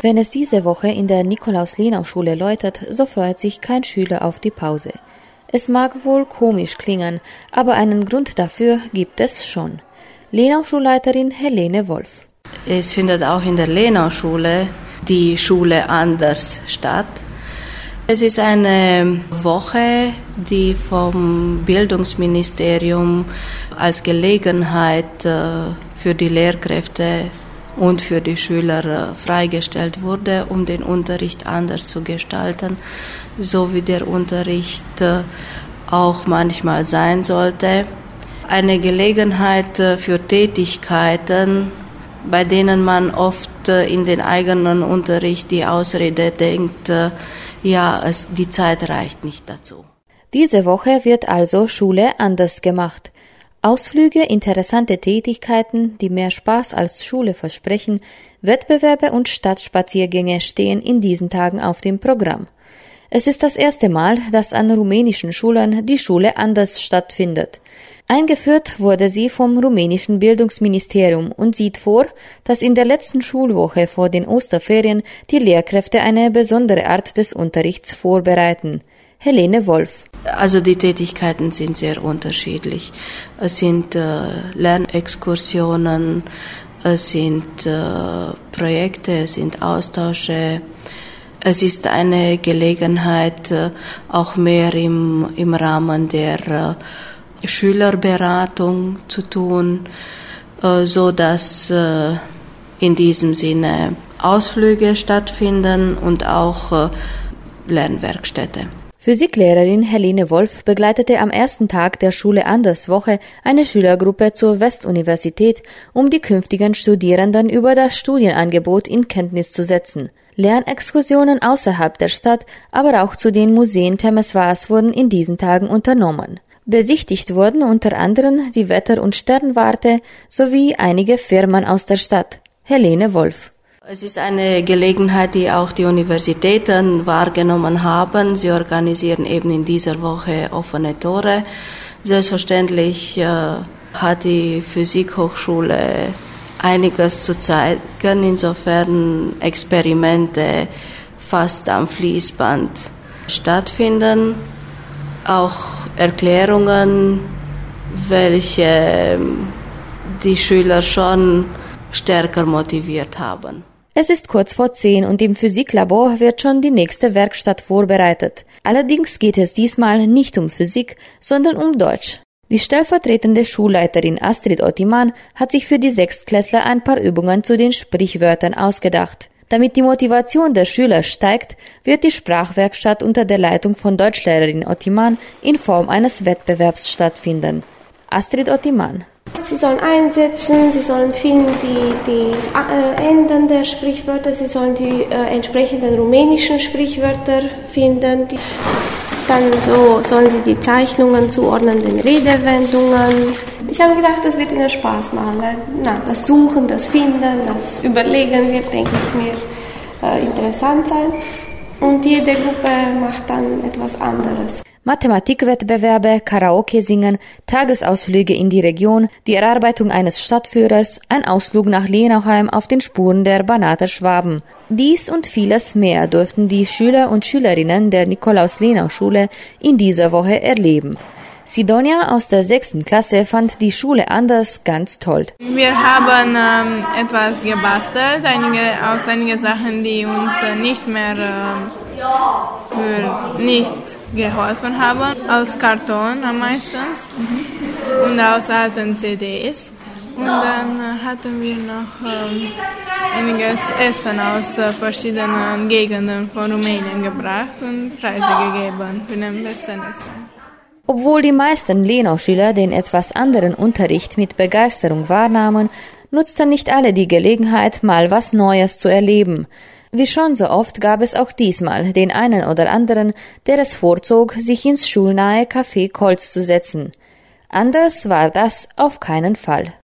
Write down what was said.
Wenn es diese Woche in der Nikolaus-Lenau-Schule läutet, so freut sich kein Schüler auf die Pause. Es mag wohl komisch klingen, aber einen Grund dafür gibt es schon. Lenau-Schulleiterin Helene Wolf. Es findet auch in der Lenau-Schule die Schule anders statt. Es ist eine Woche, die vom Bildungsministerium als Gelegenheit für die Lehrkräfte und für die Schüler freigestellt wurde, um den Unterricht anders zu gestalten, so wie der Unterricht auch manchmal sein sollte. Eine Gelegenheit für Tätigkeiten, bei denen man oft in den eigenen Unterricht die Ausrede denkt, die Zeit reicht nicht dazu. Diese Woche wird also Schule anders gemacht. Ausflüge, interessante Tätigkeiten, die mehr Spaß als Schule versprechen, Wettbewerbe und Stadtspaziergänge stehen in diesen Tagen auf dem Programm. Es ist das erste Mal, dass an rumänischen Schulen die Schule anders stattfindet. Eingeführt wurde sie vom rumänischen Bildungsministerium und sieht vor, dass in der letzten Schulwoche vor den Osterferien die Lehrkräfte eine besondere Art des Unterrichts vorbereiten. Helene Wolf. Also die Tätigkeiten sind sehr unterschiedlich. Es sind Lernexkursionen, es sind Projekte, es sind Austausche. Es ist eine Gelegenheit, auch mehr im Rahmen der Schülerberatung zu tun, so dass in diesem Sinne Ausflüge stattfinden und auch Lernwerkstätte. Physiklehrerin Helene Wolf begleitete am ersten Tag der Schule Anders Woche eine Schülergruppe zur Westuniversität, um die künftigen Studierenden über das Studienangebot in Kenntnis zu setzen. Lernexkursionen außerhalb der Stadt, aber auch zu den Museen Temesvars wurden in diesen Tagen unternommen. Besichtigt wurden unter anderem die Wetter- und Sternwarte sowie einige Firmen aus der Stadt. Helene Wolf. Es ist eine Gelegenheit, die auch die Universitäten wahrgenommen haben. Sie organisieren eben in dieser Woche offene Tore. Selbstverständlich hat die Physikhochschule einiges zu zeigen, insofern Experimente fast am Fließband stattfinden. Auch Erklärungen, welche die Schüler schon stärker motiviert haben. Es ist kurz vor 10 und im Physiklabor wird schon die nächste Werkstatt vorbereitet. Allerdings geht es diesmal nicht um Physik, sondern um Deutsch. Die stellvertretende Schulleiterin Astrid Ottimann hat sich für die Sechstklässler ein paar Übungen zu den Sprichwörtern ausgedacht. Damit die Motivation der Schüler steigt, wird die Sprachwerkstatt unter der Leitung von Deutschlehrerin Ottimann in Form eines Wettbewerbs stattfinden. Astrid Ottimann. Sie sollen einsetzen, sie sollen finden die Enden der Sprichwörter, sie sollen die entsprechenden rumänischen Sprichwörter finden. Dann sollen sie die Zeichnungen zuordnen, den Redewendungen. Ich habe gedacht, das wird ihnen Spaß machen, weil das Suchen, das Finden, das Überlegen wird, denke ich mir, interessant sein. Und jede Gruppe macht dann etwas anderes. Mathematikwettbewerbe, Karaoke singen, Tagesausflüge in die Region, die Erarbeitung eines Stadtführers, ein Ausflug nach Lenauheim auf den Spuren der Banater Schwaben. Dies und vieles mehr durften die Schüler und Schülerinnen der Nikolaus-Lenau-Schule in dieser Woche erleben. Sidonia aus der 6. Klasse fand die Schule anders ganz toll. Wir haben etwas gebastelt, einige Sachen, die uns nicht mehr für nichts geholfen haben, aus Karton am meisten und aus alten CDs. Und dann hatten wir noch einiges Essen aus verschiedenen Gegenden von Rumänien gebracht und Preise gegeben für den besten Essen. Obwohl die meisten Lenau-Schüler den etwas anderen Unterricht mit Begeisterung wahrnahmen, nutzten nicht alle die Gelegenheit, mal was Neues zu erleben. Wie schon so oft gab es auch diesmal den einen oder anderen, der es vorzog, sich ins schulnahe Café Kolz zu setzen. Anders war das auf keinen Fall.